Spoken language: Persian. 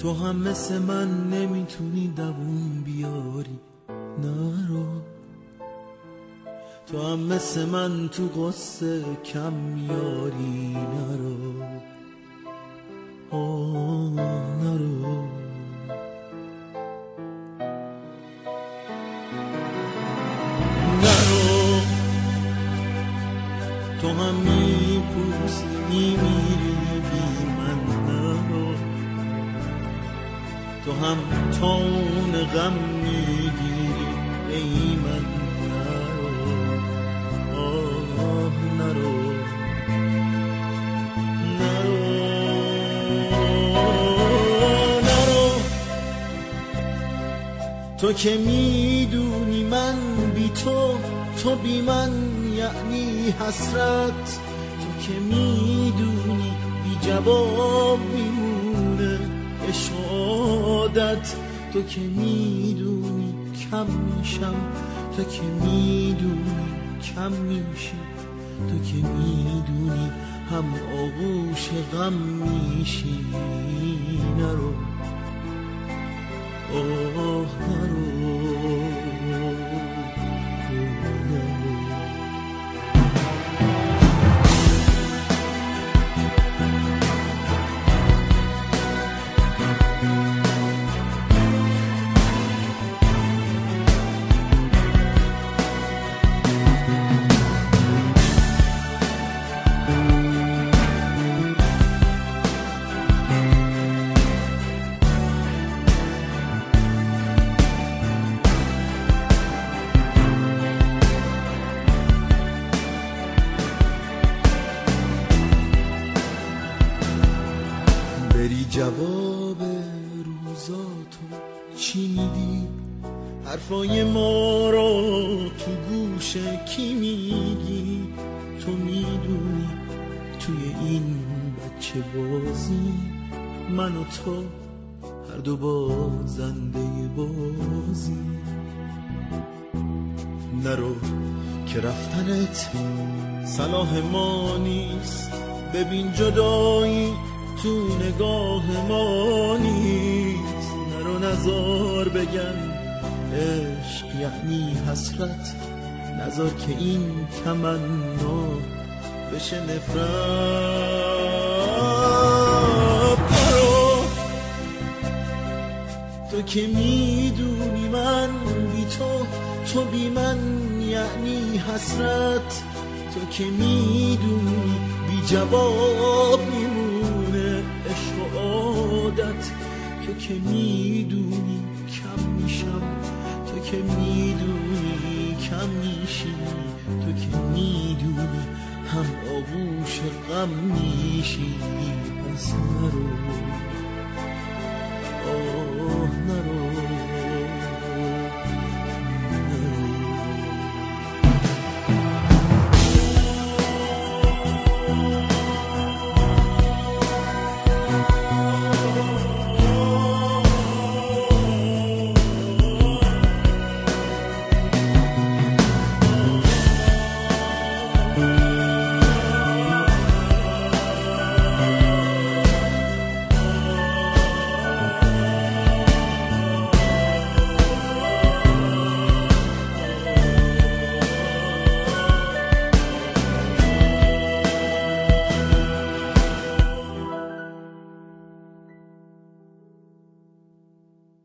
تو هم مثل من نمیتونی دووم بیاری، نرو. تو هم مثل من تو قصه کم میاری، نرو. نرو. نرو. تو هم میپوسی میمیری بی من، نرو. تو هم تون غم میگیری ای من، نرو. نرو. نرو. تو که میدونی من بی تو بی من یعنی حسرت. تو که میدونی بی جواب میمونه عشقادت. تو که میدونی کم میشم، تو که میدونی کم میشی، تو که میدونی هم آغوش غم میشی، نرو. نرو. بری جواب روزاتو چی میدی؟ حرفای ما رو تو گوش کی میگی؟ تو میدونی توی این بچه بازی من و تو هر دو بازنده بازی. نرو که رفتنت صلاح ما نیست، ببین جدایی تو نگاه ما نیست. نرو نزار بگن عشق یعنی حسرت، نزار که این تمنا بشه نفرت. تو که میدونی من بی تو بی من یعنی حسرت. تو که میدونی بی جواب